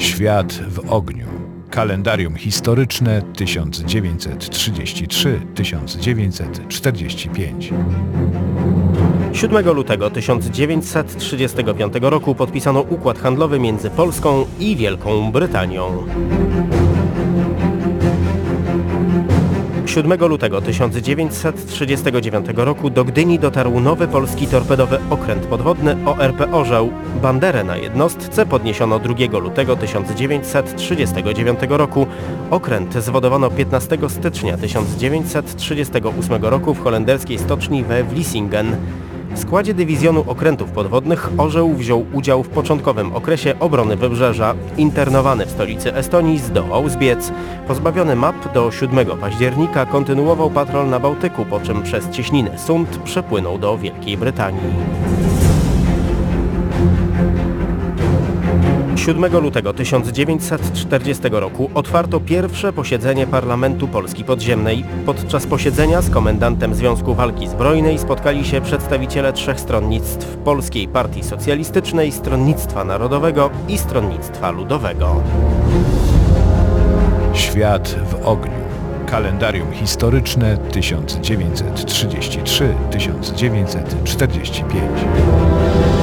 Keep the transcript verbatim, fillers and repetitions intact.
Świat w ogniu. Kalendarium historyczne tysiąc dziewięćset trzydziesty trzeci do tysiąc dziewięćset czterdziestego piątego. siódmego lutego tysiąc dziewięćset trzydziestego piątego roku podpisano układ handlowy między Polską i Wielką Brytanią. siódmego lutego tysiąc dziewięćset trzydziestego dziewiątego roku do Gdyni dotarł nowy polski torpedowy okręt podwodny O R P Orzeł. Banderę na jednostce podniesiono drugiego lutego tysiąc dziewięćset trzydziestego dziewiątego roku. Okręt zwodowano piętnastego stycznia tysiąc dziewięćset trzydziestego ósmego roku w holenderskiej stoczni we Vlissingen. W składzie dywizjonu okrętów podwodnych Orzeł wziął udział w początkowym okresie obrony wybrzeża. Internowany w stolicy Estonii zdołał zbiec. Pozbawiony map do siódmego października kontynuował patrol na Bałtyku, po czym przez cieśninę Sund przepłynął do Wielkiej Brytanii. siódmego lutego tysiąc dziewięćset czterdziestego roku otwarto pierwsze posiedzenie Parlamentu Polski Podziemnej. Podczas posiedzenia z komendantem Związku Walki Zbrojnej spotkali się przedstawiciele trzech stronnictw: Polskiej Partii Socjalistycznej, Stronnictwa Narodowego i Stronnictwa Ludowego. Świat w ogniu. Kalendarium historyczne tysiąc dziewięćset trzydziesty trzeci do tysiąc dziewięćset czterdziestego piątego.